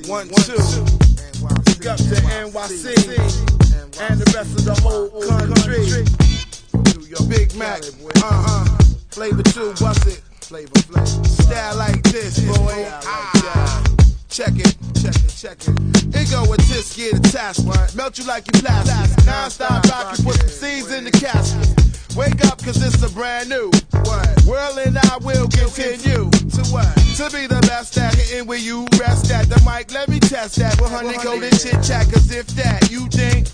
1, 2. Big up to NYC and the rest of the whole country. Big Mac, Flavor 2, bust it. Style like this, boy. Check it. It go with this, get a task. Melt you like you plastic. Non-stop rock, you put some seeds in the casket. Wake up, cause it's a brand new world, and I will continue to be the best at hitting where you rest at the mic. Let me test that with honey-coated chit-chat, cause if that you think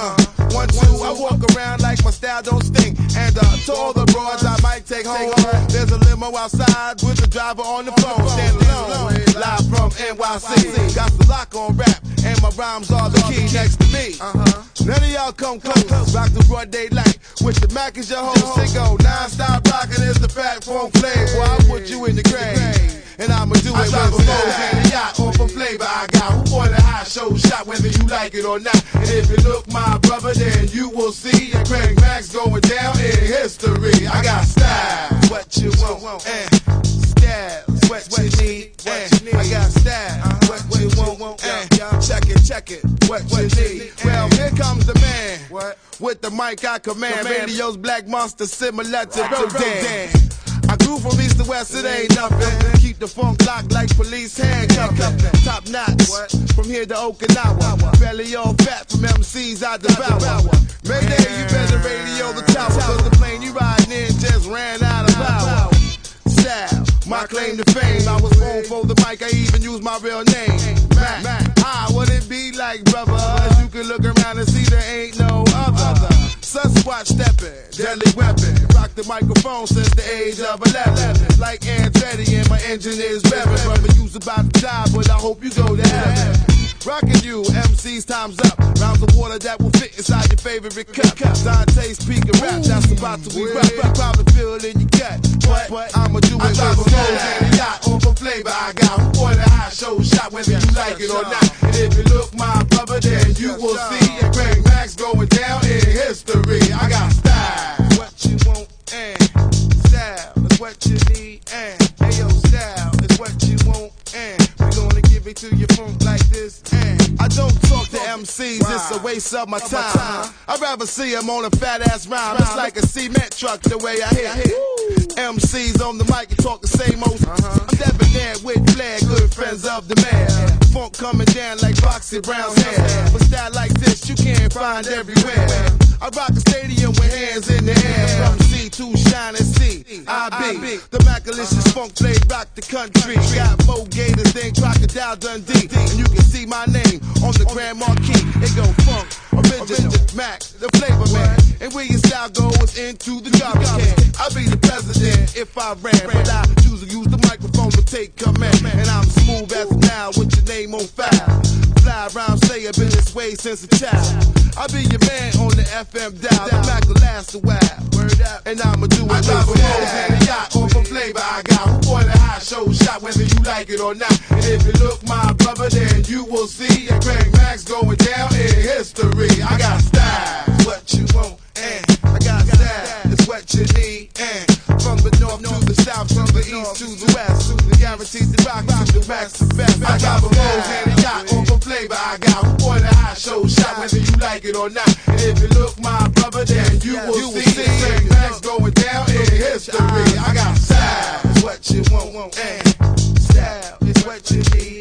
1, 2, I walk around like my style don't stink. And to all the broads I might take home, there's a limo outside with the driver on the phone. Stand alone, live from NYC. Got the lock on rap, and my rhymes are the key next to me. None of y'all come close. Rock the broad daylight with the Mac as your host. It go non-stop rockin' is the fat funk flavor. I put you in the grave, and I'ma do it with a foes and a yacht off a flavor I got. Who on the high show shot, whether you like it or not. And if you look, my brother, then you will see that Craig Max going down in history. I got style, what you want, and style, what you need, and I got style, what you want, and check it, what you need. Well, here comes the man with the mic I command. Radio's Black Monster, similar to Rodan. I grew from east to west, it ain't nothing. Keep the funk locked like police handcuffing. Top notch, from here to Okinawa. Belly all fat from MCs I devour. Mayday, you better radio the tower, cause the plane you riding in just ran out of power. Style, my claim to fame. I was born for the mic, I even use my real name. Mac, how would it be like, brother? You can look around and see there ain't no other. Sasquatch stepping, deadly weapon. Rock the microphone since the age of 11. Like Andretti and my engine is revving. Brother, you's about to die, but I hope you go to heaven. Rockin' you, MC's time's up. Rounds of water that will fit inside your favorite cup. Dante's speaking rap, that's about to be rap. You probably feel it in your gut, but I'ma do it with a and a yacht off a flavor I got. Who on the high show shot, whether you like it or not. And if you look, my brother, then you will see that Craig Max going down in history. I got style, what you want, and style is what you need, and hey yo, style is what you want, and we gonna give it to you funk like this. And I don't talk to MCs, it's a waste of my time. I'd rather see them on a fat ass rhyme. It's like a cement truck the way I hit. MCs on the mic and talk the same old. I'm debonair with flair, good friends of the man. Funk coming down like Foxy Brown's hair. But style like this you can't find everywhere. I rock a stadium with hands in the air. From C to Shine and C, I be the Macalicious funk played rock the country. Got more gators than Crocodile Dundee, and you can see my name on the Grand Marquis. It go funk, original, Mac, the flavor man. And where your style goes into the garbage can. I'll be the president if I ran, but I choose to use the microphone to take command. And I'm smooth as of now with your name on file. Fly around, say I've been this way since a child. I'll be your man on the FM dial. The Mac will last a while. Word up, and I'ma do it. I got a and a yacht off a flavor I got. Who on the high show shot, whether you like it or not. And if you look, my brother, then you will see that Craig Max going down in history. I got style, what you want, and I got style, it's what you need, and from the north to the south, from the east to the west, guaranteed to rock to the max, the best. I got a and a yacht off a flavor I got. Who on the high show shot, whether you like it or not. And if you look, my brother, then you will see that Craig Max going down in history. I got style, it's what you want, and style is what you need.